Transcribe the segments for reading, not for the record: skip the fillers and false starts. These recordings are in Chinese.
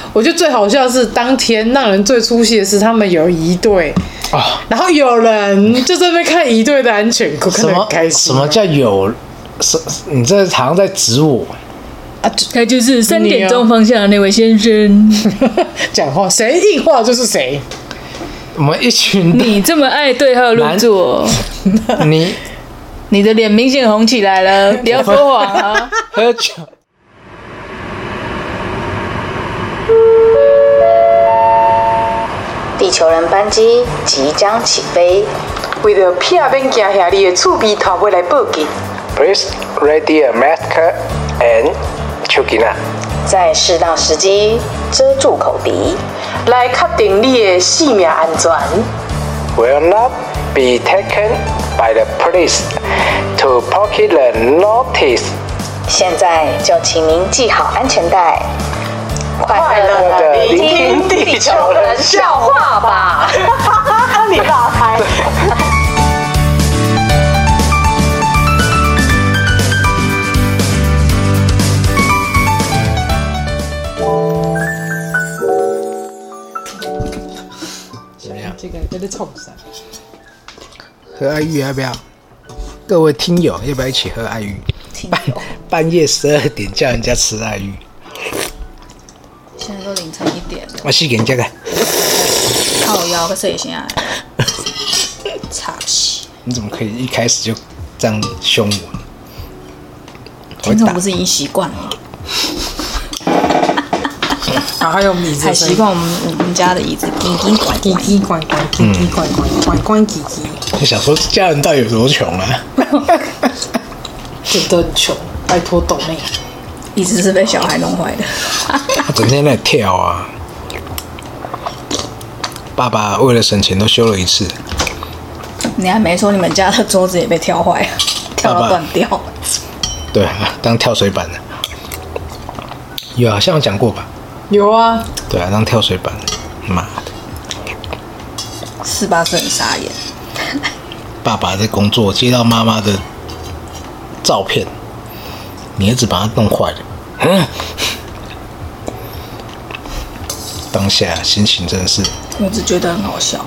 我觉得最好笑的是当天让人最出戏的是他们有一对然后有人就在那边看一对的安全裤，看得很开心。 什么叫有？你这好像在指我他就是3点钟方向的那位先生。 讲话谁硬话就是谁。 我们一群你这么爱对号入座，你的脸明显红起来了，不要说谎啊！ 喝酒。 地球人班机即将起飞， 为了避免惊吓你的厝边头尾来报警 Please ready a mask and chukina。 在适当时机遮住口鼻， 来确定你的性命安全。 Will not be taken by the police to pocket the notice。 现在就请您系好安全带，快乐的聆听地球人笑话吧。你打开。 怎么样？ 这个在这冲啥？ 喝爱玉要不要？各位听友要不要一起喝爱玉？半夜12点叫人家吃爱玉。 现在都凌晨1点了， 我洗给你这个。 靠腰个睡醒来，插戏。 你怎么可以一开始就这样凶我？ 听众不是已经习惯了吗？ 还有米才习惯我们家的椅子叽叽拐叽叽拐拐，叽叽拐拐，拐拐叽叽。 你想说家人到底有多穷啊？ 真的很穷，拜托懂内。 椅子是被小孩弄坏的。 他整天在跳啊！爸爸为了省钱都修了一次。 你还没说你们家的桌子也被跳坏了，跳到断掉。 对啊，当跳水板的。有好像有讲过吧？ 有啊。 对啊，当跳水板，妈的 ！48岁很傻眼。 爸爸在工作，接到妈妈的照片，你儿子把他弄坏了。当下心情真的是， 我只觉得很好笑。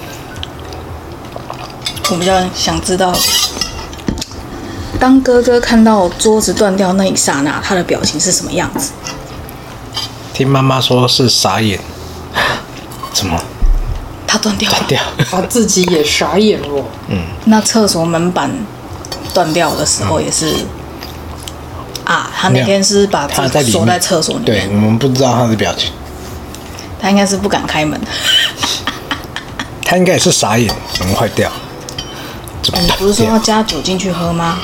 我比较想知道，当哥哥看到桌子断掉那一刹那，他的表情是什么样子？ 听妈妈说是傻眼。怎么？ 他断掉了。 断掉。 他自己也傻眼了。 那厕所门板断掉的时候也是。他那天是把自己锁在厕所里面。 对，我们不知道他的表情。 他应该是不敢开门。 他应该也是傻眼，门坏掉。 你不是说要加酒进去喝吗？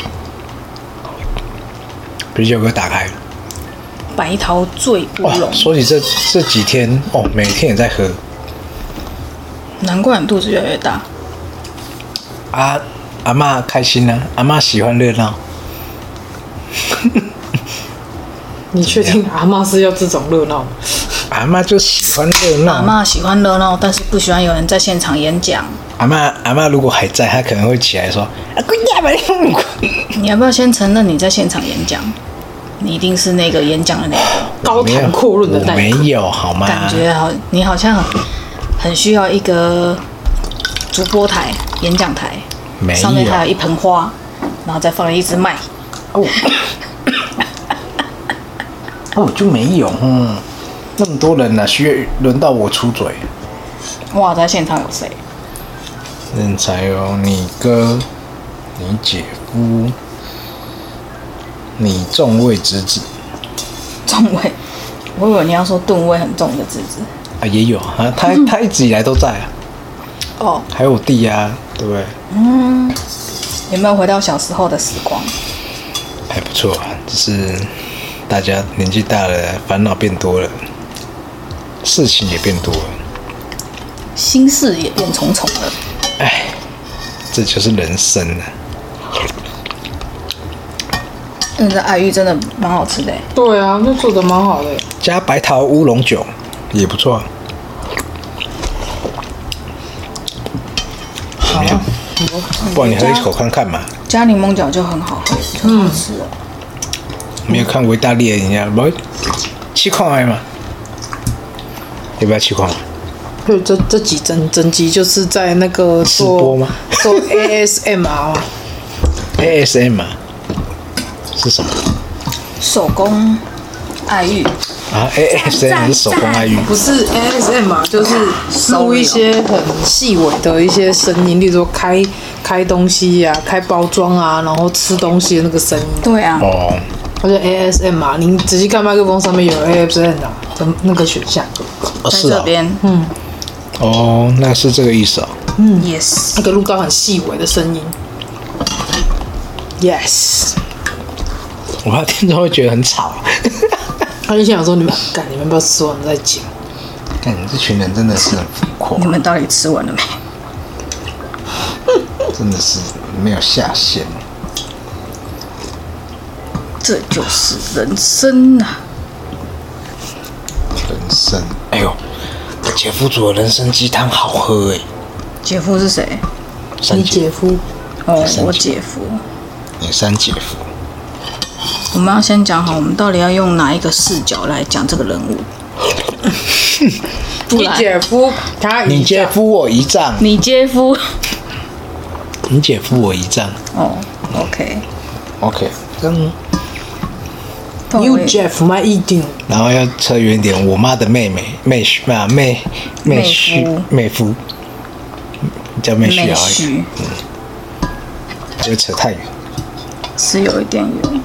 啤酒给打开。 白桃醉乌龙。 说起这几天每天也在喝。 难怪你肚子越来越大。 阿嬷开心啊，阿嬷喜欢热闹。 你确定阿嬷是要这种热闹吗？ 阿嬷就喜欢热闹。 阿嬷喜欢热闹，但是不喜欢有人在现场演讲。 阿嬷如果还在，她可能会起来说：“ 你要不要先承认你在现场演讲？你一定是那个演讲的那个高谈阔论的那个。 没有好吗？ 感觉你好像很需要一个主播台、演讲台，上面还有一盆花，然后再放一支麦。 我就没有那么多人需要轮到我出嘴。 哇，在现场有谁？ 人才有你哥、你姐夫、你众位侄子。 众位，我以为你要说吨位很重的侄子。 也有啊，他一直以来都在啊。还有我弟啊，对不对？ 有没有回到小时候的时光？ 还不错啊，只是大家年纪大了，烦恼变多了，事情也变多了， 心事也变重重了。 这就是人生啊。 这爱玉真的蛮好吃的。 对啊，那做的蛮好的。 加白桃乌龙酒也不错。 好， 不然你喝一口看看嘛。 加柠檬角就很好喝，很好吃哦。 没有看维大利的人家，不7块嘛。 要不要去看？ 就这几整集就是在那个直播吗？ 做 ASMR。 ASMR 是什么？ 手工爱玉啊 ，ASMR 是手工爱玉， 不是 ASMR，就是录一些很细微的一些声音，例如说开东西啊、开包装啊，然后吃东西的那个声音。 对啊。 哦， 它叫 ASMR，你仔细看麦克风上面有 ASMR 的那个选项。 在这边， 哦，那是这个意思哦。 Yes， 那个录到很细微的声音。Yes。 我怕听众会觉得很吵。 他就想说你们不要吃完再讲。 看你这群人真的是很浮夸， 你们到底吃完了没？ 真的是没有下限。 这就是人生啊！ 人参，哎呦，我姐夫煮的人参鸡汤好喝哎。 姐夫是谁？ 你姐夫？ 哦，我姐夫。 你三姐夫。 我们要先讲好，我们到底要用哪一个视角来讲这个人物？ 你姐夫， 你姐夫我姨丈。 你姐夫。 你姐夫我姨丈。 哦 ，OK， 跟。 You Jeff my eating。 然后要扯远点，我妈的妹婿，叫妹婿而已。不会扯太远。 是有一点远。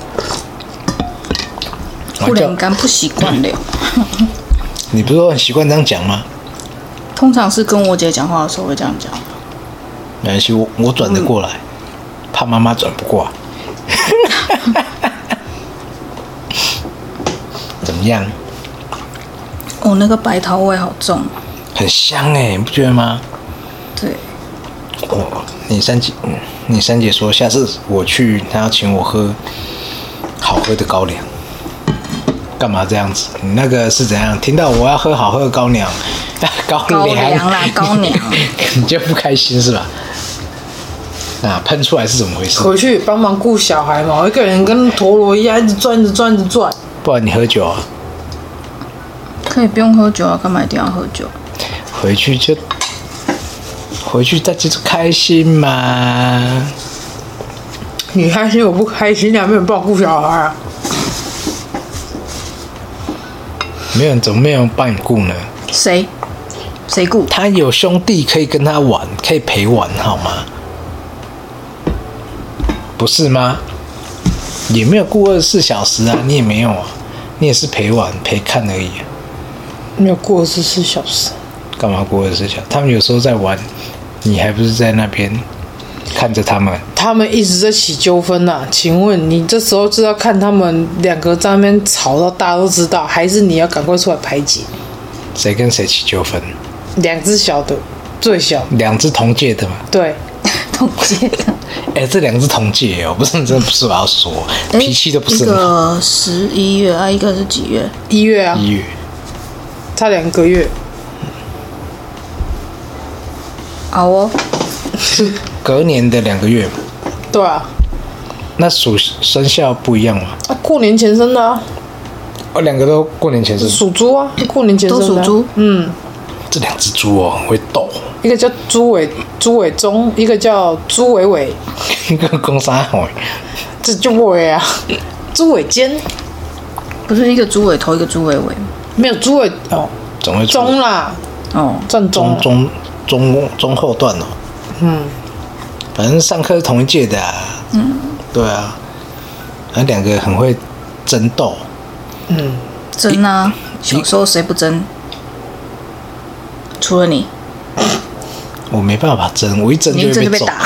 忽然间不习惯了。 你不是说很习惯这样讲吗？ 通常是跟我姐讲话的时候会这样讲。 没关系，我转得过来，怕妈妈转不过来。怎么样？ 哦，那个白桃味好重。 很香哎，你不觉得吗？ 对。 哦，你三姐说下次我去，她要请我喝好喝的高粱。干嘛这样子？你那个是怎样？听到我要喝好喝的高粱啦， 高粱， 你就不开心是吧？那喷出来是怎么回事？ 回去帮忙顾小孩嘛，我一个人跟陀螺一样，一直转。 不然你喝酒啊？ 可以不用喝酒啊，干嘛一定要喝酒？ 回去大家就开心嘛。 你开心我不开心啊，没有人帮我顾小孩啊。 没有人，怎么没有人帮你顾呢？ 谁顾？ 他有兄弟可以跟他玩，可以陪玩，好吗？不是吗？也没有顾24小时啊，你也没有啊，你也是陪玩陪看而已啊。 没有过24小时。 干嘛过24小时？他们有时候在玩，你还不是在那边看着他们？ 他们一直在起纠纷啊，请问你这时候就要看他们两个在那边吵到大家都知道，还是你要赶快出来排解？ 谁跟谁起纠纷？ 两只小的，最小。 两只同届的嘛？ 对，同届的。 这两只同届哦，不是真的不是我要说，脾气都不是很好。 一个11月啊，一个是几月 ？1月啊。 1月， 差2个月。 好哦。 隔年的2个月嘛。 对啊。 那属生肖不一样吗？ 过年前生的啊。 两个都过年前生。 属猪啊，过年前生的。 都属猪。 这两只猪哦，很会斗。 一个叫猪尾中，一个叫猪尾尾。 一个公啥好？ 这就尾啊，猪尾尖。 不是一个猪尾头，一个猪尾尾吗？ 没有猪尾哦， 总会中啦。 哦， 正中。 中后段哦。反正上课是同一届的啊。对啊。那两个很会争斗。 争啊！小时候谁不争？除了你。 我没办法争，我一争就会被揍。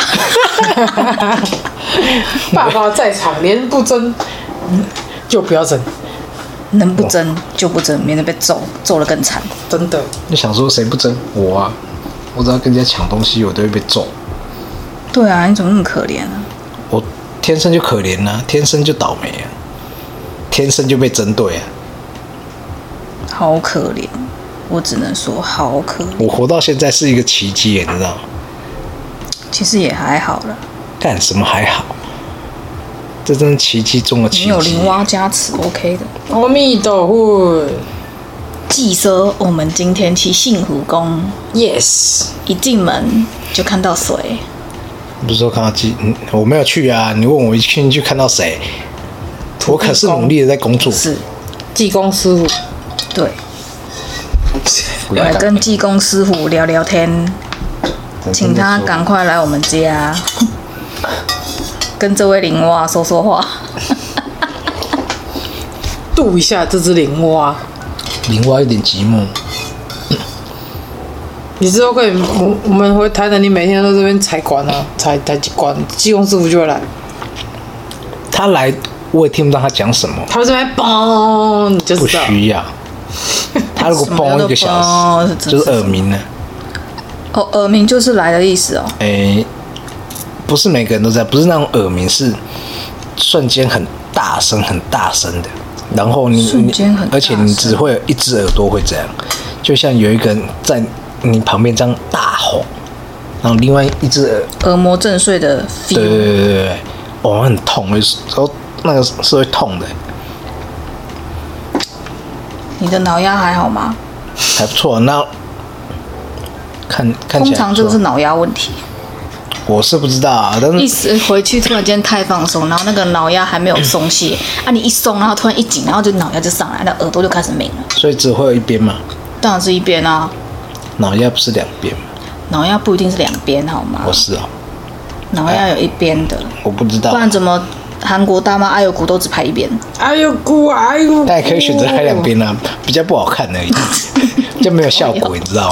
爸爸在场，连不争就不要争。 能不争就不争，免得被揍得更惨。 真的。 就想说谁不争我啊？我只要跟人家抢东西，我都会被揍。 对啊，你怎么那么可怜啊？ 我天生就可怜啊，天生就倒霉啊，天生就被针对啊。 好可怜，我只能说好可怜。 我活到现在是一个奇迹，你知道吗？ 其实也还好了。 干什么还好？这真是奇迹中的奇迹。 你有灵蛙加持 ，OK 的。 阿弥陀佛。 据说我们今天去幸福宫 ，yes， 一进门就看到水。 不是说看到我没有去啊。你问我一进去看到谁？我可是努力的在工作。 是济公师傅。 对。来跟济公师傅聊聊天，请他赶快来我们家，跟这位灵蛙说说话， 度一下这只灵蛙。 灵蛙有点寂寞。 你之后可以，我们回台南，你每天都这边采管啊，采几管，济公师傅就会来。 他来，我也听不到他讲什么。 他这边嘣，你就知道。 不需要。他如果嘣1个小时，就是耳鸣了。 哦，耳鸣就是来的意思哦。 不是每个人都在，不是那种耳鸣，是瞬间很大声、很大声的。然后而且你只会有一只耳朵会这样，就像有一个人在你旁边这样大吼，然后另外一只耳膜震碎的 feel。 对，哦，很痛，有时候那个是会痛的。 你的脑压还好吗？ 还不错，那看起来通常这个是脑压问题。 我是不知道啊，但是一时回去突然间太放松，然后那个脑压还没有松懈啊，你一松，然后突然一紧，然后就脑压就上来，那耳朵就开始鸣了。 所以只会有一边嘛？ 当然是一边啊。 脑压不是两边吗？ 脑压不一定是两边，好吗？ 不是哦。 脑压有一边的。 我不知道。 不然怎么韩国大妈爱有骨都只拍一边？ 哎呦姑，哎呦！ 但也可以选择拍两边啊，比较不好看而已，就没有效果，你知道吗？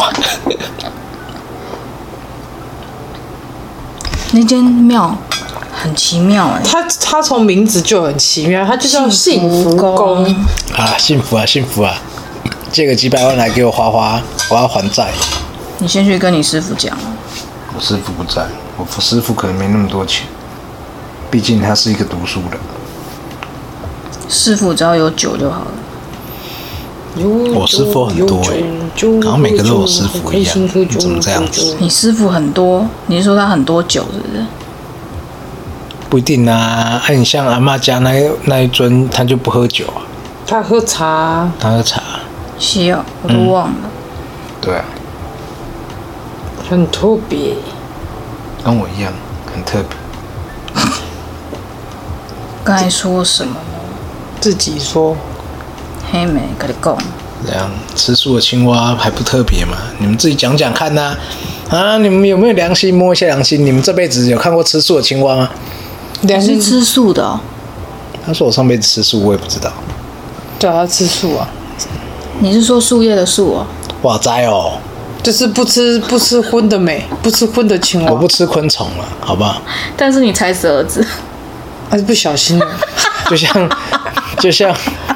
那间庙很奇妙哎， 它从名字就很奇妙，它就叫幸福宫。 啊，幸福啊，幸福啊！借个几百万来给我花花，我要还债。 你先去跟你师傅讲。 我师傅不在，我师傅可能没那么多钱，毕竟他是一个读书人。 师傅只要有酒就好了。 我师傅很多好像每个都有师傅一样，怎么这样子？ 你师傅很多，你是说他很多酒是不是？ 不一定啊，你像阿嬷家那一尊，他就不喝酒啊。 他喝茶。 他喝茶。 是啊，我都忘了。 对啊。 很特别。 跟我一样，很特别。 刚才说什么呢？ 自己说。 黑妹跟你讲。 这样吃素的青蛙还不特别吗？你们自己讲讲看呐、啊！你们有没有良心？摸一下良心！你们这辈子有看过吃素的青蛙吗？ 你是吃素的哦。 他说我上辈子吃素，我也不知道。 对啊，他吃素啊。 你是说树叶的树哦？ 哇哉哦！ 就是不吃荤的美，不吃荤的青蛙。 我不吃昆虫了，好不好？ 但是你踩死儿子。 还是不小心的。 就像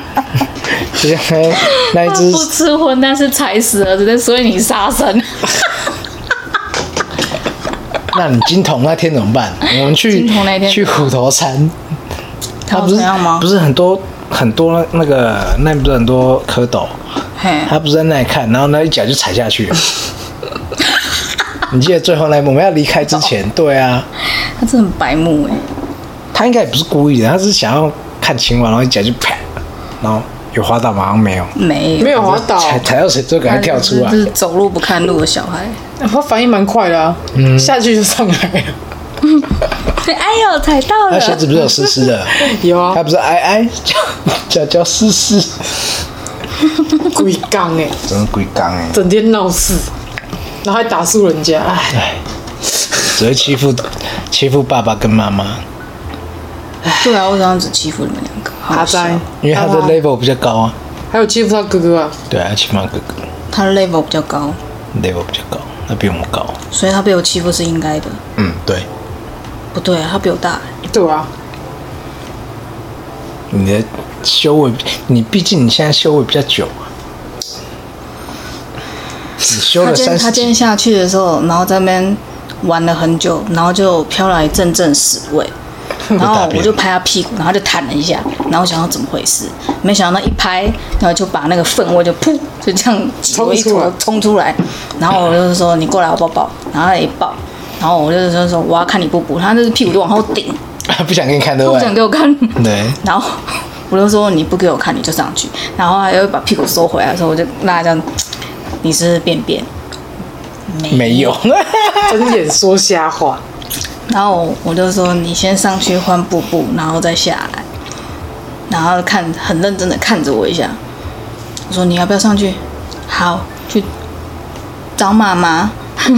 那一只不吃荤，但是踩死儿子，所以你杀生。 那你金童那天怎么办？我们去虎头山， 他不是这样吗？ 不是很多那不是很多蝌蚪，他不是在那里看，然后那一脚就踩下去了。你记得最后那一幕我们要离开之前，对啊， 他真的很白目哎。 他应该也不是故意的，他是想要看青蛙，然后一脚就啪，然后有滑倒吗？好像没有， 没有滑倒， 踩到水就赶快跳出来， 就是走路不看路的小孩。 他反应蛮快的啊，下去就上来了。 哎呦，踩到了！ 他鞋子不是有湿湿的？ 有啊， 他不是叫湿湿， 鬼刚哎， 真的鬼刚哎， 整天闹事，然后还打输人家， 哎，只会欺负爸爸跟妈妈。 对啊，为什么只欺负你们两个？ 他在， 因为他的 level 比较高啊。 还有欺负他哥哥啊。 对啊，欺负他哥哥。 他的 level 比较高。 level 比较高，他比我们高。 所以他被我欺负是应该的。 对。 不对啊，他比我大。 对啊。 你的修为，你毕竟你现在修为比较久啊。你修了30。 他今天下去的时候，然后在那边玩了很久，然后就飘来阵阵屎味。然后我就拍他屁股，然后就弹了一下，然后想到怎么回事，没想到那一拍，然后就把那个粪味就噗，就这样挤我一坨冲出来，然后我就是说你过来我抱抱，然后他一抱，然后我就是说我要看你布布，他就是屁股就往后顶， 不想给你看对不对？ 不想给我看， 对， 然后我就说你不给我看你就上去，然后他又把屁股收回来的时候，我就让他这样，你是不是便便？ 没有， 睁眼说瞎话。 然后我就说你先上去换布布，然后再下来，然后很认真的看着我一下，我说你要不要上去？好，去找妈妈。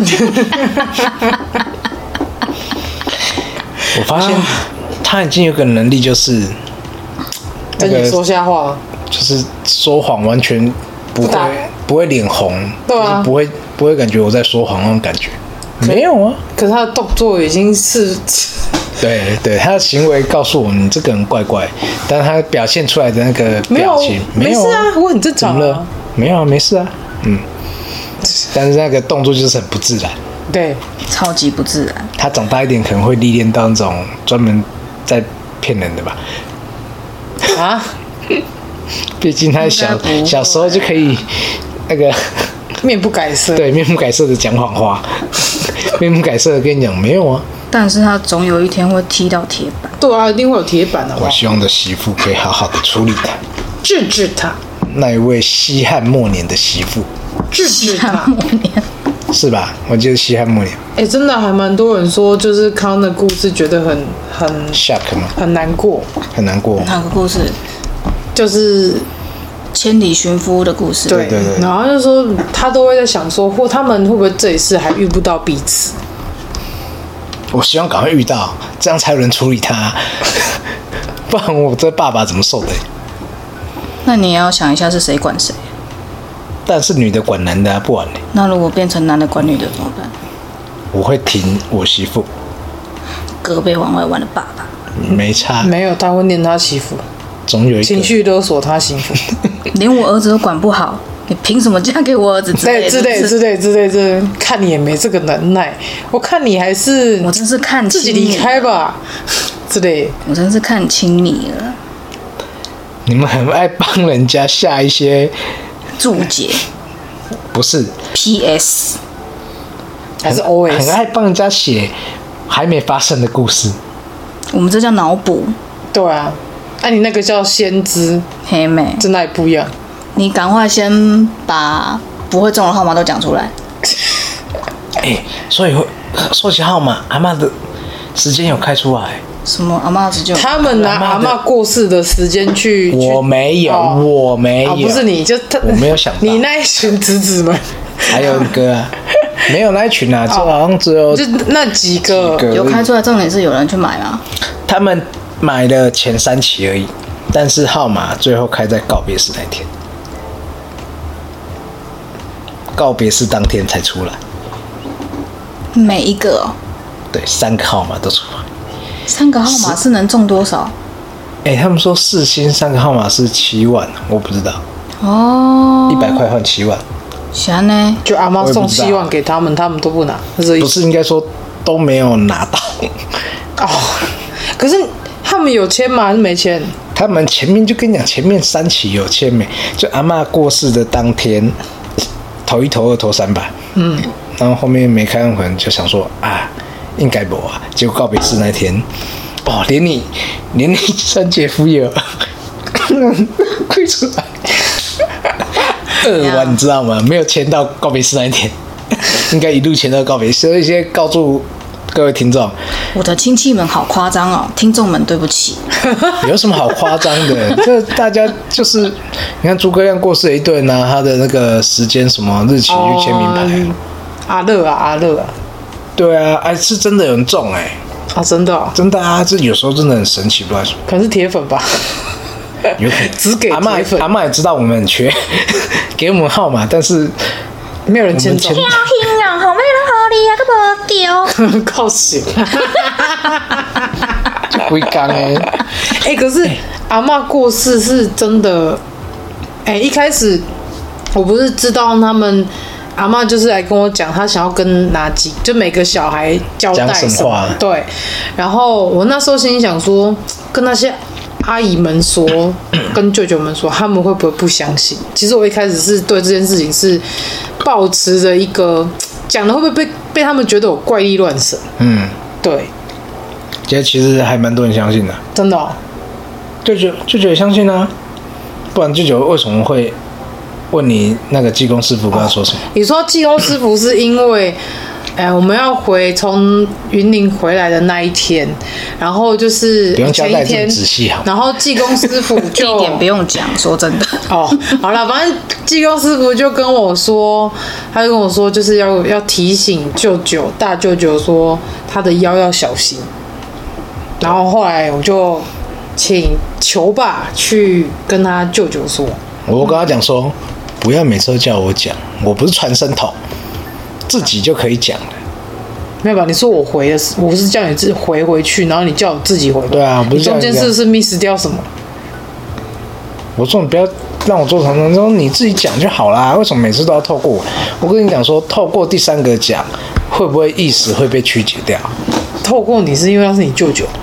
我发现他已经有个能力，就是睁眼说瞎话， 就是说谎完全不会脸红， 对啊， 就是不会感觉我在说谎那种感觉。没有啊， 可是他的动作已经是， 对，他的行为告诉我你这个人怪怪，但是他表现出来的那个表情没事啊，我很正常啊， 没有啊，没事啊，但是那个动作就是很不自然， 对， 超级不自然。 他长大一点可能会历练到那种专门在骗人的吧？ 啊， 毕竟他小时候就可以那个面不改色， 对，面不改色的讲谎话，面不改色的跟你讲没有啊。 但是他总有一天会踢到铁板。 对啊，一定会有铁板的。 我希望的媳妇可以好好的处理他， 制止他。 那一位西汉末年的媳妇， 制止他， 是吧？我记得西汉末年。 真的还蛮多人说，就是看到那故事觉得很 shock 吗？ 很难过， 很难过。 哪个故事？ 就是千里寻夫的故事。 对，然后就说他都会在想说，或他们会不会这一世还遇不到彼此？ 我希望赶快遇到，这样才有人处理他，不然我这爸爸怎么受的？ 那你也要想一下是谁管谁。 但是女的管男的啊，不然呢？ 那如果变成男的管女的怎么办？ 我会挺我媳妇。 胳膊往外弯的爸爸。 没差。 没有，他会念他媳妇。 总有一个情绪勒索他媳妇。 连我儿子都管不好，你凭什么嫁给我儿子？之类，看你也没这个能耐，我看你还是我真是看自己离开吧，之类。 我真是看清你了。 你们很爱帮人家下一些注解， 不是 PS， 还是 OS， 很爱帮人家写还没发生的故事。 我们这叫脑补。 对啊，你那个叫先知， 黑妹， 真的也不一样。 你赶快先把不会中的号码都讲出来。 所以说起号码，阿嬷的时间有开出来。 什么阿嬷子就他们拿阿嬷过世的时间去， 我没有，我没有， 不是你就他， 我没有想到你那一群侄子们， 还有一个啊，没有那一群啊，就好像只有就那几个有开出来，重点是有人去买吗？ 他们买了前3期而已，但是号码最后开在告别式那天，告别式当天才出来。 每一个哦， 对，3个号码都出来。 3个号码是能中多少？ 他们说4星3个号码是7万，我不知道。 哦 ，100块换7万。 啥呢？ 就阿妈送7万给他们，他们都不拿， 不是应该说都没有拿到。 可是他们有签吗？还是没签？ 他们前面就跟你讲，前面3期有签没？就阿嬷过世的当天，头1、头2、头3吧。然后后面没开可能就想说啊，应该不啊。结果告别式那天，连你三姐夫也亏出来2万，你知道吗？没有签到告别式那一天，应该一路签到告别式。所以先告诉各位听众， 我的亲戚们好夸张哦，听众们对不起。 有什么好夸张的？这大家就是，你看诸葛亮过世了一堆人拿他的那个时间什么日期去签名牌。 阿乐啊， 对啊，是真的有人中真的真的啊，这有时候真的很神奇，不知道什么。 可能是铁粉吧， 有可能只给铁粉。 阿嬷也知道我们很缺，给我们号码，但是没有人签中。 好没人好你啊，个无丢。 靠醒。 就龟缸可是阿嬷过世是真的。一开始我不是知道他们。阿嬷就是来跟我讲，她想要跟就每个小孩交代什么，对。然后我那时候心里想说，跟那些阿姨们说，跟舅舅们说，他们会不会不相信？其实我一开始是对这件事情是抱持着一个讲的会不会被他们觉得我怪力乱神？对。 其实还蛮多人相信的， 真的舅舅也相信啊，不然舅舅为什么会问你那个技工师傅跟他说什么？ 你说技工师傅是因为，我们要从云林回来的那一天，然后就是不用交代前一天这么仔细好， 然后技工师傅就地点不用讲，说真的。 哦，好了，反正技工师傅就跟我说，就是要提醒大舅舅说他的腰要小心。然后后来我就请球爸去跟他舅舅说， 我跟他讲说，不要每次都叫我讲，我不是传声筒，自己就可以讲了。 没有吧？你说我回的，我是叫你自己回去，然后你叫我自己回。 对啊，不是中间是不是 miss 掉什么？ 我说你不要让我做传声筒，你自己讲就好啦。为什么每次都要透过我？我跟你讲说，透过第三个讲，会不会意识会被曲解掉？ 透过你是因为他是你舅舅。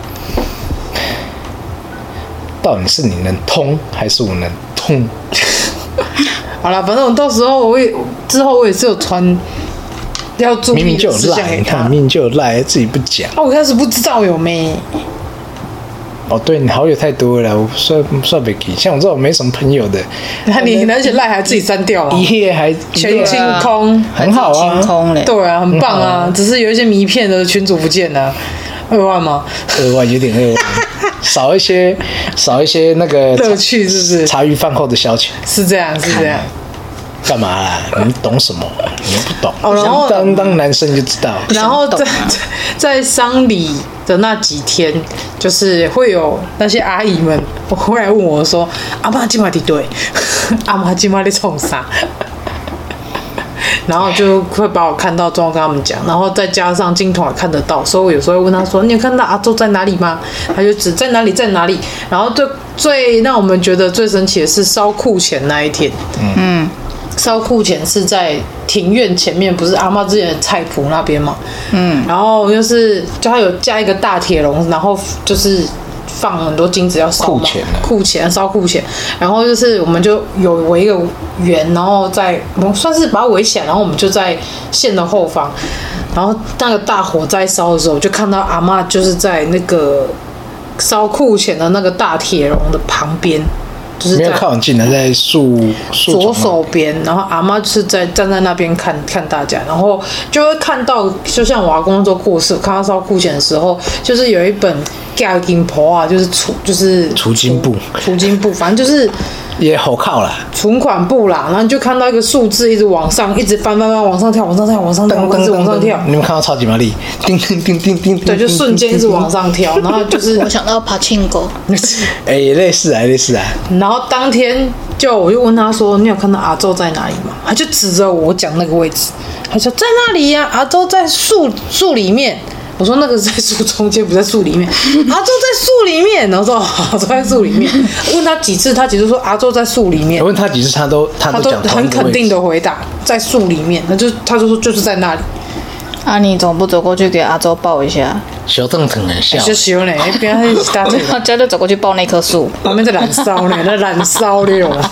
到底是你能通，还是我能通？ 好了，反正我到时候之后我也是有传。要注明明就有意的事项赖， 给他。 明明就有赖，自己不讲。 我一开始不知道有没。 哦，对你好友太多了，我算不起。像我这种没什么朋友的， 那你而且赖还自己删掉了， 一夜还全清空， 很好啊， 清空嘞。 对啊，很棒啊，只是有一些迷骗的群主不见了，2万吗 ？2万有点2万，少一些那个乐趣是不是？ 茶余饭后的消遣是这样。 干嘛啦？你懂什么？你又不懂。 哦，然后当男生就知道。 然后在丧礼的那几天，就是会有那些阿姨们会来问我说：“阿嬷今晚在对，阿嬷今晚在冲啥？”然后就会把我看到状况跟他们讲，然后再加上金童也看得到，所以我有时候会问他说：“你有看到阿周在哪里吗？”他就指在哪里。然后最让我们觉得最神奇的是烧库钱那一天，烧库钱是在庭院前面，不是阿嬷之前的菜圃那边嘛？然后就他有架一个大铁笼，然后就是放很多金子要烧嘛，烧库钱，然后我们就有围一个圆，然后我们算是把它围起来，然后我们就在线的后方，然后那个大火在烧的时候，就看到阿嬷就是在那个烧库钱的那个大铁笼的旁边。就是没有靠很近的，在树左手边，然后阿嬷就是站在那边看大家，然后就会看到，就像我阿公做过世，看到烧库钱的时候，就是有一本家金簿啊，就是储金簿，反正就是也好靠啦， 存款簿啦，然后你就看到一个数字一直往上，一直翻，往上跳，一直往上跳。 你们看到超级玛丽，叮叮叮叮叮， 对，就瞬间一直往上跳，然后就是我想到爬庆狗， 也类似啊。 然后当天我就问他说：“你有看到阿周在哪里吗？”他就指着我讲那个位置，他说：“在那里呀，阿周在树里面。”我说：“那个在树中间，不在树里面。”阿周在树里面，然后说：“阿周在树里面。”问他几次，他几次说阿周在树里面。 我问他几次，他都很肯定的回答，在树里面。他就说就是在那里。 啊，你怎么不走过去给阿周抱一下？ 小凳很笑， 就笑呢，不要大家大家就走过去抱那棵树， 旁边在燃烧呢，在燃烧了。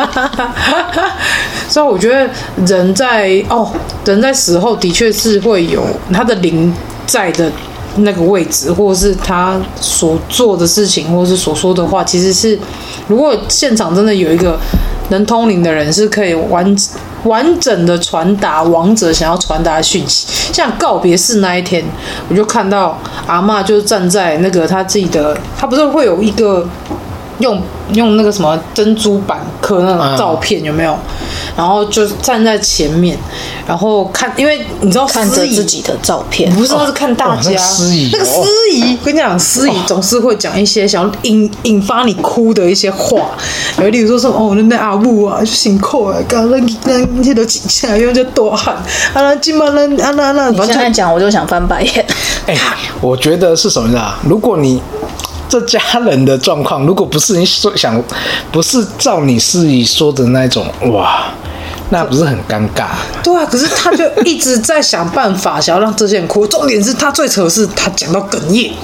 所以我觉得人在死后的确是会有他的灵在的那个位置，或者是他所做的事情，或者是所说的话，其实是如果现场真的有一个能通灵的人，是可以完整的传达亡者想要传达的讯息。像告别式那一天，我就看到阿嬷就站在那个她自己的，她不是会有一个用那个什么珍珠板刻那种照片，有没有？然后就站在前面，然后看，因为你知道看着自己的照片， 不是，是看大家。那个司仪，跟你讲，司仪总是会讲一些想要引发你哭的一些话，例如说那阿母啊，就辛苦啊，刚咱迄都真正用这大汉，今嘛咱你现在讲我就想翻白眼。 我觉得是什么呢？如果你这家人的状况，如果不是不是照你司仪说的那种，哇，那不是很尴尬？ 对啊，可是他就一直在想办法，想要让这些人哭。重点是他最扯的是他讲到哽咽，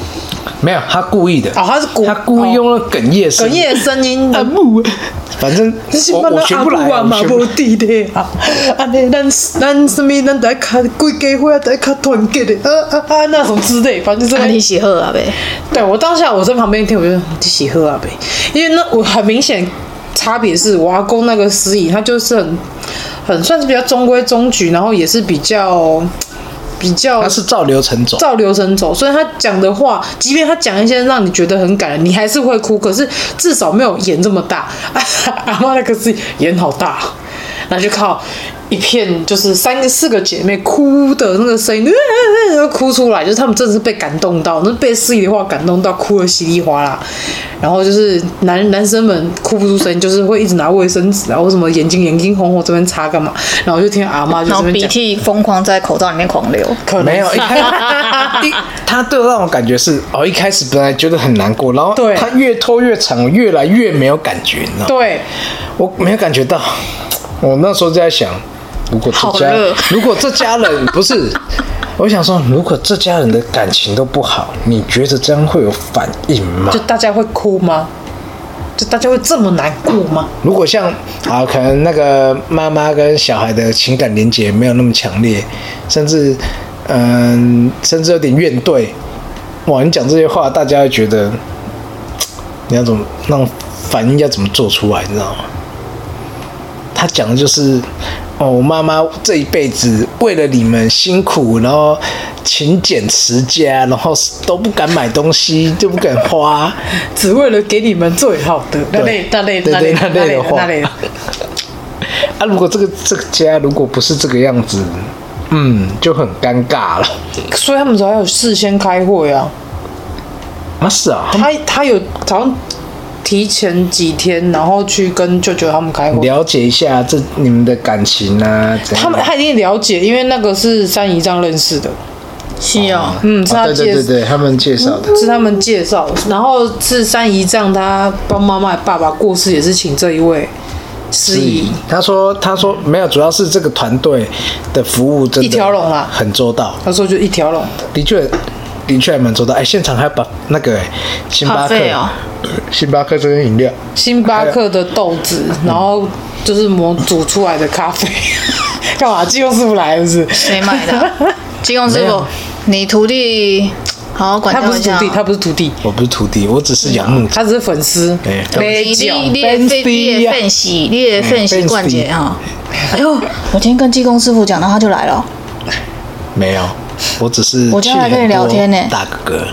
没有，他故意的。 哦， 他故意用了哽咽声， 哽咽声音。 阿母，反正我学不来， 嘛无地的啊！安尼咱什么咱在卡规家伙在卡团结的那种之类，反正就是你喜喝啊呗。 对我当下我在旁边听，我就你喜喝啊呗，因为那我很明显差别是我阿公那个司仪，他就是很算是比较中规中矩，然后也是比较。 他是照流程走， 所以他讲的话，即便他讲一些让你觉得很感人，你还是会哭。可是至少没有演这么大。阿嬷那个是演好大，然后就靠一片就是4个姐妹哭的那个声音，哭出来，就是他们真的是被感动到，那被司仪的话感动到，哭得稀里哗啦。然后就是男生们哭不出声音，就是会一直拿卫生纸啊，或什么眼睛红红这边擦干嘛。然后我就听阿嬷就这边讲， 然后鼻涕疯狂在口罩里面狂流。 没有，他对我让我感觉是一开始本来觉得很难过，然后他越拖越长，越来越没有感觉，你知道吗？ 对， 我没有感觉到。我那时候就在想，如果这家人不是，我想说，如果这家人的感情都不好，你觉得这样会有反应吗？ 就大家会哭吗？就大家会这么难过吗？ 如果像可能那个妈妈跟小孩的情感连结没有那么强烈，甚至有点怨怼，哇！你讲这些话，大家会觉得你要怎么那种反应要怎么做出来，你知道吗？他讲的就是我妈妈这一辈子为了你们辛苦，然后勤俭持家，然后都不敢买东西，就不敢花， 只为了给你们最好的那类的话。 如果这个家如果不是这个样子，就很尴尬了。 所以他们才有事先开会啊。 是啊， 他有好像提前几天，然后去跟舅舅他们开会， 了解一下你们的感情啊。 他一定了解，因为那个是三姨丈认识的。 是哦， 是他对，他们介绍的， 是他们介绍的。然后是三姨丈他帮妈妈爸爸过世，也是请这一位司仪。 他说没有，主要是这个团队的服务真的一条龙啦， 很周到。 他说就一条龙， 的确还蛮周到。现场还把那个星巴克这个饮料， 星巴克的豆子，然后就是煮出来的咖啡。干嘛？技工师傅来了是不是？ 谁买的？技工师傅，你徒弟好好管教一下。 他不是徒弟， 我不是徒弟，我只是仰慕， 他只是粉丝。 你的分析冠杰啊！哎呦，我今天跟技工师傅讲，然后他就来了。 没有。我只是我今天来跟你聊天呢， 大哥哥。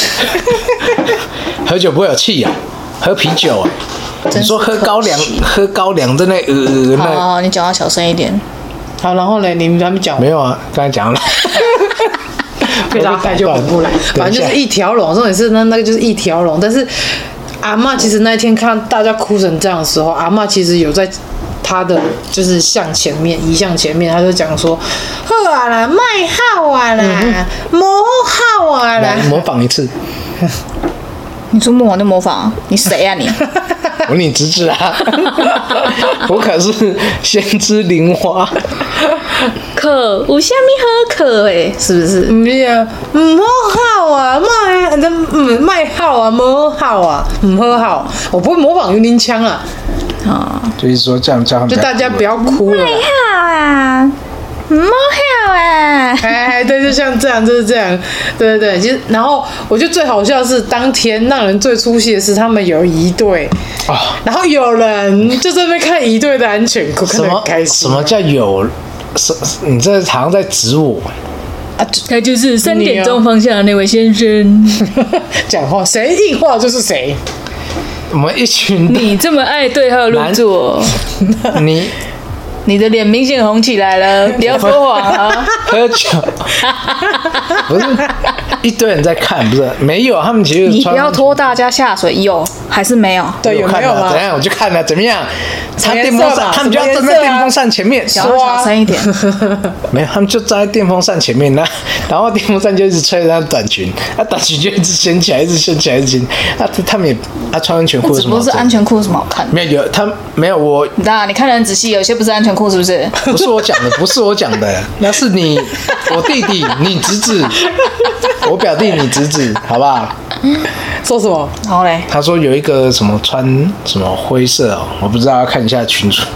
喝酒不会有气啊，喝啤酒你说喝高粱在那好，你讲话小声一点。 好，然后呢，你们还没讲？ 没有啊，刚才讲了。 被他带就回不来，反正就是一条龙。重点是那个就是一条龙，但是阿嬷其实那一天看大家哭成这样的时候，阿嬷其实有在。他的就是移向前面，他就讲说：“好啊啦，卖好啊啦，模好啊啦。” 模仿一次。 你说模仿就模仿，你谁啊你？ 我你侄子啊！我可是先知玲花。 可有虾米好可是不是？ 不是啊，唔好啊，卖好啊，模好啊，唔好。我不会模仿云林腔啊。 就是说这样叫他们， 就大家不要哭了。 卖好啊，唔好啊。 对，就像这样，就是这样。对，其实然后我觉得最好笑的是，当天让人最出戏的是他们有一对然后有人就在那边看一对的安全裤，看得很开心。 什么叫有？你这好像在指我他就是3点钟方向的那位先生。 讲话谁硬话就是谁。 我们一群你这么爱对号入座，你的脸明显红起来了，不要说谎啊！ 喝酒不是一堆人在看，不是没有，他们其实你不要拖大家下水，有还是没有？ 对，有没有吗？ 怎样？我就看了，怎么样？他电风扇，他们就要站在电风扇前面， 小声一点。 没有，他们就站在电风扇前面，然后电风扇就一直吹着他的短裙，短裙就一直掀起来，一直掀起来，一直掀。他们也穿安全裤， 什么？不是安全裤有什么好看的？ 没有，他没有我。 你看得很仔细，有些不是安全裤，是不是？ 不是我讲的，那是我弟弟，你侄子，我表弟，你侄子，好不好？ 说什么？ 然后嘞， 他说有一个什么穿什么灰色哦，我不知道，要看一下群主。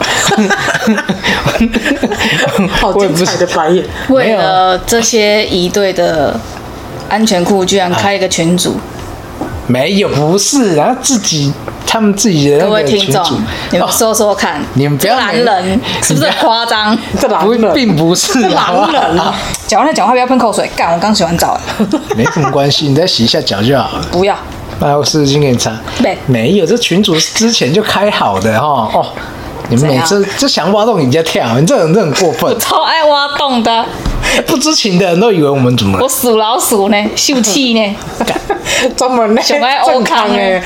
好精彩的白眼。 为了这些仪队的安全裤，居然开一个群组。 没有，不是，然后他们自己的各位那个群主听众，你们说说看， 你们不要这男人是不是很夸张？ 这狼人， 并不是狼人， 讲话不要喷口水，干！我刚洗完澡， 没什么关系，你再洗一下脚就好了。 不要。 那我湿巾给你擦。没有，这群主之前就开好的哈哦。你们每次就想挖洞人家跳，你这人真的很过分。 我超爱挖洞的， 不知情的人都以为我们怎么了？ 我属老鼠呢，秀气呢， 专门呢， 想爱欧康哎。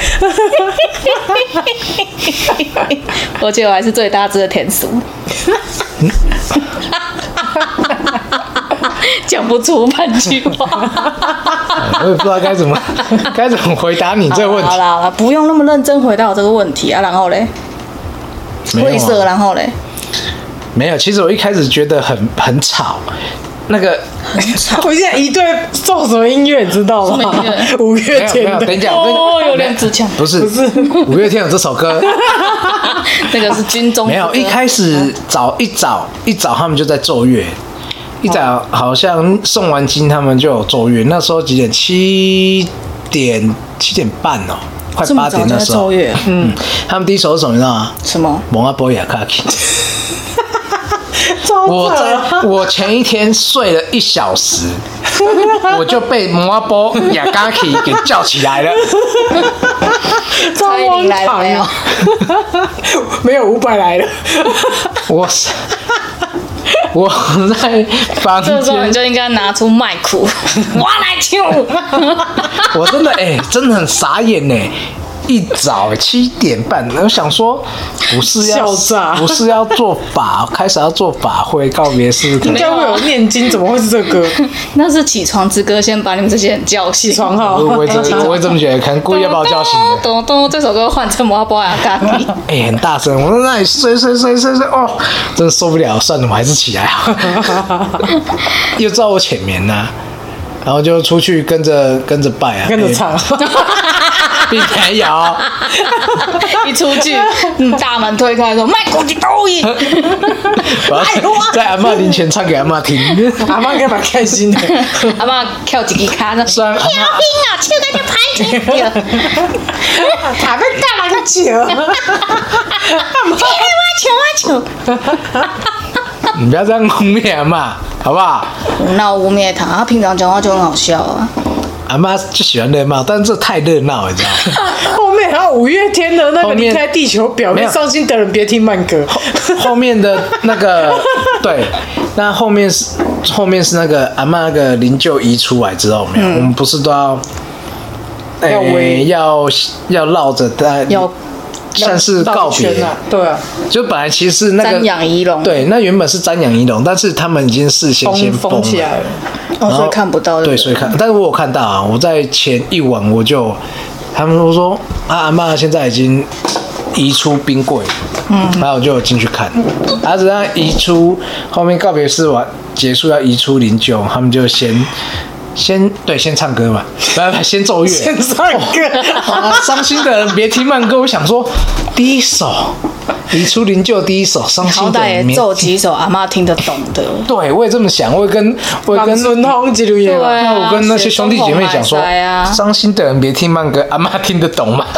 我觉得我还是最大只的田鼠。讲不出半句话。 我也不知道该怎么回答你这个问题。 好啦，不用那么认真回答我这个问题啊。然后嘞，灰色，然后嘞， 没有。其实我一开始觉得很吵，那个很吵。 我现在一队奏什么音乐，你知道吗？五月天的。 等一下， 有两支枪。 不是五月天有这首歌。 那个是军中。 没有，一开始一早他们就在奏乐。一早好像送完经，他们就有奏乐。那时候几点？7点半哦，快8点那时候。 奏乐。 他们第一首是什么？你知道吗？ 什么？ 蒙阿波亚卡奇。我前一天睡了1小时，我就被蒙阿波亚卡奇给叫起来了。 蔡依林来了没有？ 没有500来了。 我在房间， 这时候你就应该拿出麦克，我来唱。 我真的真的很傻眼呢。一早7点半，我想说不是要做开始要做法会告别式， 应该会有念经，怎么会是这歌？ 那是起床之歌，先把你们这些人叫醒。 起床号， 我会这么觉得，可能故意要把我叫醒的。 咚咚，这首歌换成摩波亚咖喱。 很大声，我在那里睡哦，真的受不了，算了，我还是起来好。又知道我浅眠呐，然后就出去跟着拜啊， 跟着唱。 并没有， 一出去，大门推开说：“卖国际抖音。” 在阿嬷灵前唱给阿嬷听， 阿嬷应该蛮开心的。 阿嬷跳几个卡，说：“跳冰啊，跳个就拍跳。” 他被打了个球， 我球。 你不要这样污蔑阿嬷，好不好？ 那污蔑他，他平常讲话就很好笑啊。 阿妈就喜欢热闹，但是这太热闹，你知道吗？ 后面还有5月天的那个离开地球表面，伤心的人别听慢歌。 后面的那个对，那后面是那个阿妈那个灵柩移出来之后，没有，我们不是都要要绕着它，算是告别对啊， 就本来其实是那个瞻仰仪容， 对，那原本是瞻仰仪容，但是他们已经事先封起来了。 所以看不到。 对，所以但是我有看到啊，我在前一晚他们都说阿嬷现在已经移出冰柜，然后我就有进去看，然后等他移出后面告别式结束要移出灵柩，他们就先唱歌嘛，先奏乐， 先唱歌。 伤心的人别听慢歌。我想说，第一首移出灵柩，第一首伤心的人， 好歹也奏几首阿嬷听得懂的。 对，我也这么想，我也跟孙红几路也吧。 那我跟那些兄弟姐妹讲说，伤心的人别听慢歌，阿嬷听得懂吗？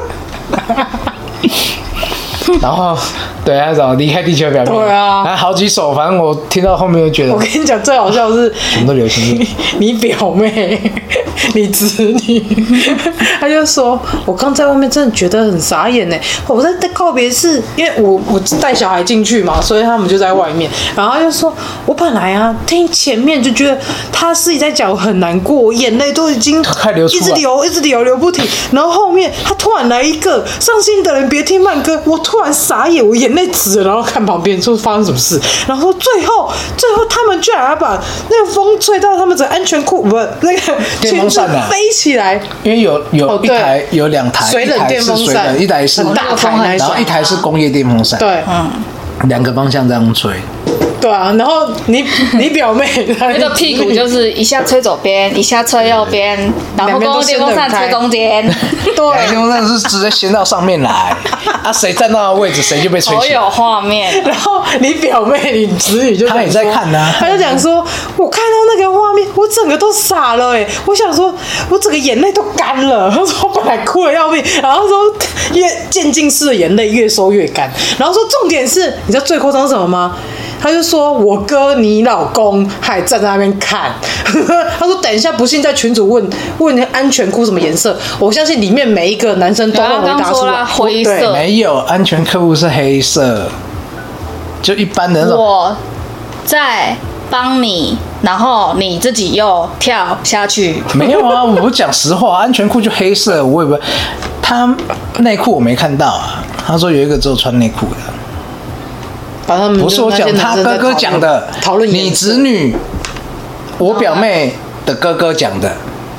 然后对，那种离开地球表面， 对啊， 然后好几首，反正我听到后面就觉得， 我跟你讲，最好笑的是全都流行乐。 你表妹，你侄女，他就说，我刚在外面真的觉得很傻眼呢。我在告别式，因为我带小孩进去嘛，所以他们就在外面。然后他就说，我本来啊听前面就觉得他自己在讲很难过，眼泪都已经快流出来， 一直流不停。然后后面他突然来一个伤心的人别听慢歌，我突然傻眼，我眼泪直了，然后看旁边说发生什么事，然后最后他们居然要把那个风吹到他们的安全裤，不那个电风扇啊飞起来， 因为有一台有2台， 水冷电风扇， 一台是很大台， 然后一台是工业电风扇， 对， 两个方向这样吹。 对啊，然后你表妹那个屁股就是一下吹左边，一下吹右边，然后公共电风扇吹中间。 对， 电风扇是直接掀到上面来，啊，谁站到的位置谁就被吹起来。 好有画面。 然后你表妹、你侄女就她也在看啊， 她就讲说，我看到那个画面，我整个都傻了哎，我想说，我整个眼泪都干了。她说我本来哭得要命，然后说越渐进式的眼泪越收越干，然后说重点是，你知道最夸张是什么吗？他就说我哥你老公还站在那边看，他说等一下不信在群组问安全裤什么颜色，我相信里面每一个男生都会回答出来。 灰色没有安全裤是黑色，就一般的那种。 我在帮你，然后你自己又跳下去。 没有啊，我讲实话，安全裤就黑色，我也不，他内裤我没看到啊。他说有一个只有穿内裤的。不是我讲，他哥哥讲的， 讨论你侄女，我表妹的哥哥讲的，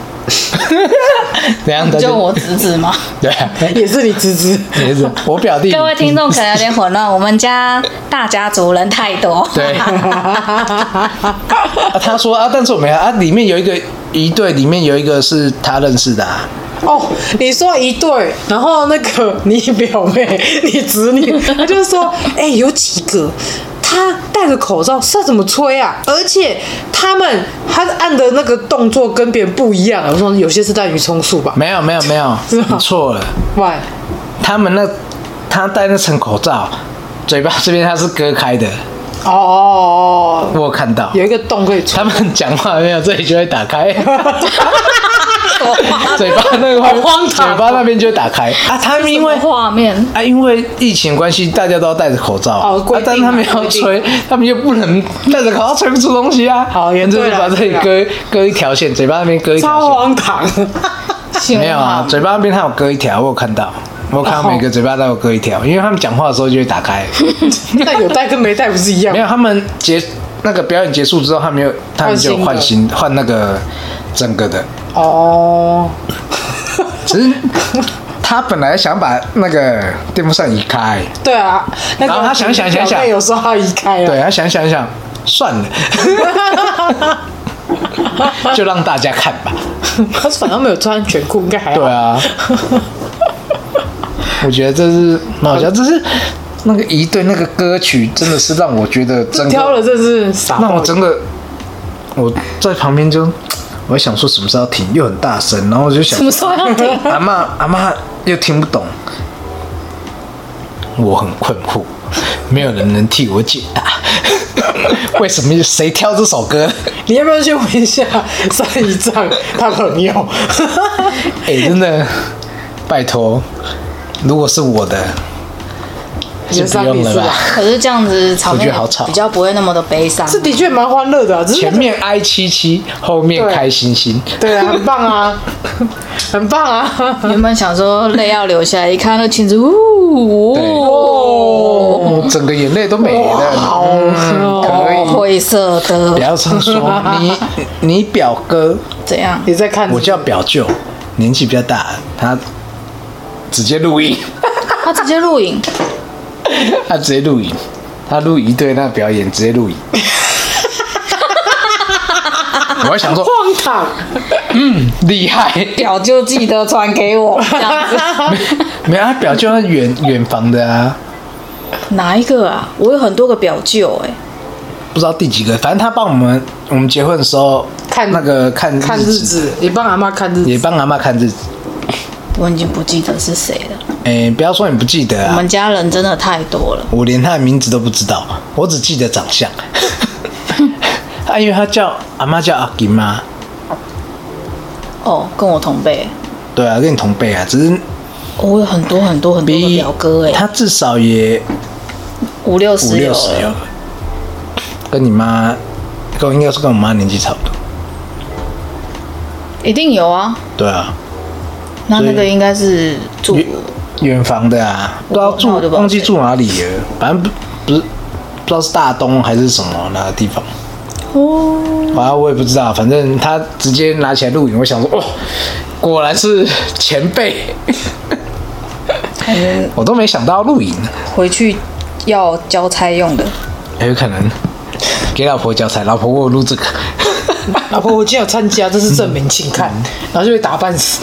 怎样的？ 就我侄子吗？ 对啊， 也是你侄子， 也是我表弟。 各位听众可能有点混乱，我们家大家族人太多。 对，他说啊，但是我没啊，里面有一对，里面有一个是他认识的啊。 哦，你说一对，然后那个你表妹、你侄女，他就说，有几个他戴着口罩是要怎么吹啊？而且他按的那个动作跟别人不一样。我说有些是戴鱼葱树吧？ 没有，你错了。 喂， 他戴那层口罩，嘴巴这边他是割开的。 哦， 我有看到有一个洞可以吹。 他们讲话没有，这里就会打开。嘴巴那个嘴巴那边就会打开啊！他们因为画面啊，因为疫情关系，大家都要戴着口罩啊，但是他们要吹，他们又不能戴着口罩吹不出东西啊。 好， 就是把这里割一条线，嘴巴那边割一条线。 超荒唐！ 没有啊，嘴巴那边他有割一条，我有看到。我看到每个嘴巴都有割一条，因为他们讲话的时候就会打开。 那有戴跟没戴不是一样？ 没有，他们那个表演结束之后，他们就换那个整个的。哦，只是他本来想把那个电风扇移开。 对啊， 然后他想， 有时候他移开啊。 对，他想，算了，就让大家看吧。 他反正没有穿安全裤，应该还好。 对啊。我觉得这是蛮好笑，这是那个一对那个歌曲，真的是让我觉得真的挑了，这是傻。 让我真的我在旁边就，我想说什么时候要停，又很大声，然后我就想什么时候要停？ 阿嬷又听不懂，我很困惑，没有人能替我解答，为什么谁挑这首歌？ 你要不要去问一下上一站他朋友？ 真的，拜托。如果是我的，就不用了吧。 可是这样子场面比较不会那么的悲伤。 是的确蛮欢乐的，只是前面哀戚戚，后面开心心。 对啊，很棒啊，很棒啊！ 原本想说泪要流下来，一看那裙子， 整个眼泪都没了。可以。 灰色的。 不要这么说，你表哥怎样？ 你在看？ 我叫表舅，年纪比较大，他。直接录影， 他直接录影， 他录一对那表演，直接录影。我还想说， 荒唐， 厉害。 表舅记得传给我，这样子。 没有，他表舅那远房的啊。 哪一个啊？我有很多个表舅不知道第几个，反正他帮我们结婚的时候看日子，也帮阿嬷看日子， 我已经不记得是谁了。 不要说你不记得啊！ 我们家人真的太多了， 我连他的名字都不知道，我只记得长相。因为阿嬷叫阿金妈。 哦，跟我同辈。 对啊，跟你同辈啊，只是我有很多个表哥他至少也 50-60有。 跟你妈，应该是跟我妈年纪差不多。 一定有啊。 对啊。 那个应该是住远房的啊，不知道忘记住哪里了，反正不知道是大东还是什么那个地方。我也不知道，反正他直接拿起来录影，我想说，果然是前辈。我都没想到录影， 回去要交差用的。 有可能。 给老婆交差，老婆我有录这个。 老婆，我今天有参加，这是证明，请看，然后就被打半死。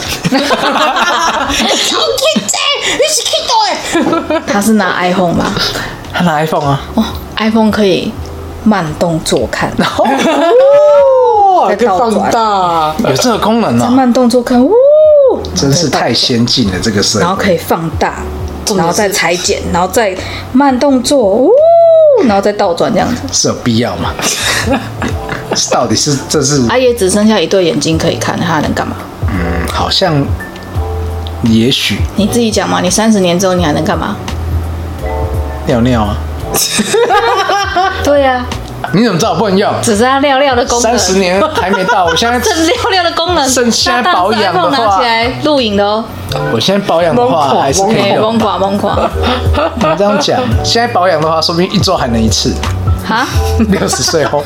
他是拿 iPhone 吗？ 他拿 iPhone 啊。 哦 ，iPhone 可以慢动作看， 哦，可以放大， 有这个功能再哦， 慢动作看， 真是太先进了这个设备。 然后可以放大，然后再裁剪，然后再慢动作，然后再倒转这样子。 是有必要吗？到底是这是？ 阿爷只剩下一对眼睛可以看，他还能干嘛？ 好像也许你自己讲嘛，你30年之后你还能干嘛？ 尿尿啊。 对呀、 你怎么知道我不能用？ 只是他尿尿的功能。 30年还没到，我现在这尿尿的功能， 剩下保养的话那当时 iPhone 拿起来录影的哦， 我现在保养的话还是可以用。 疯狂你这样讲，现在保养的话，说不定1周还能1次。 哈 60岁后，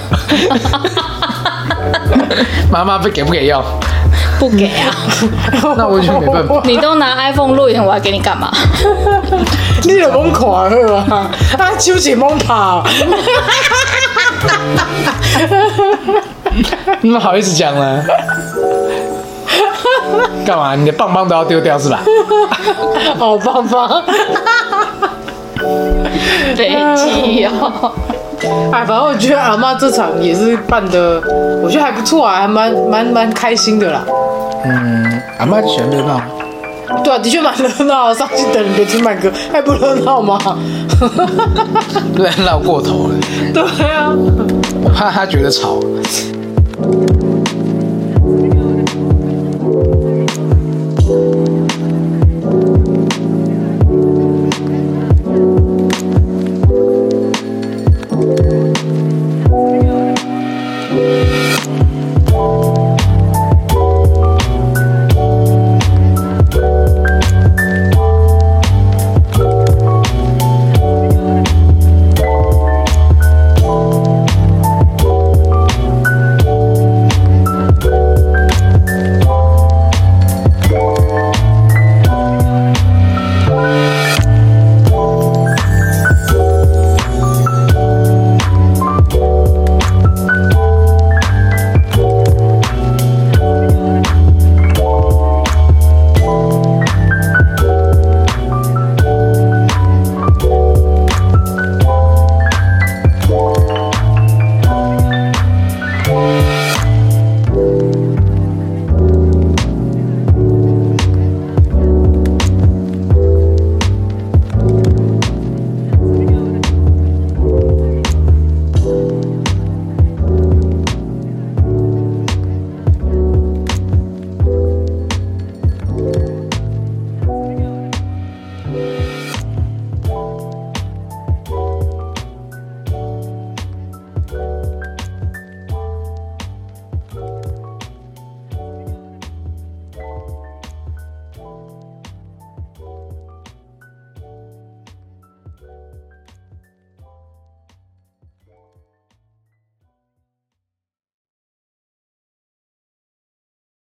妈妈给不给用？ 不给啊！ 那我就没办法。 你都拿 iPhone 录影，我还给你干嘛？ 你就懵看好啊，啊，手是懵拍。 你们好意思讲呢？干嘛？你的棒棒都要丢掉是吧？ 好棒棒。 飞机哦。 哎，反正我觉得阿嬷这场也是办的，我觉得还不错啊，还蛮开心的啦。 阿妈就喜欢热闹。 对啊，的确蛮热闹。上去等人别听慢歌，还不热闹吗？ 热闹过头了。 对啊， 我怕他觉得吵。